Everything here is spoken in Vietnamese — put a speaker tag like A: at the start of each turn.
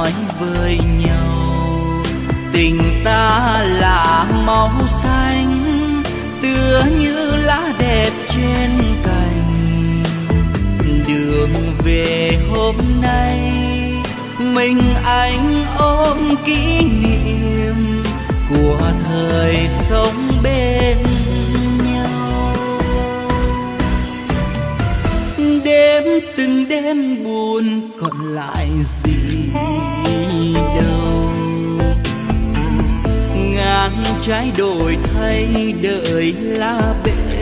A: nói với nhau. Tình ta là màu xanh tựa như lá đẹp trên cành. Đường về hôm nay mình anh ôm kỷ niệm của thời sống bên nhau. Đêm từng đêm buồn còn lại gì đâu, ngàn trái đổi thay đợi lá bể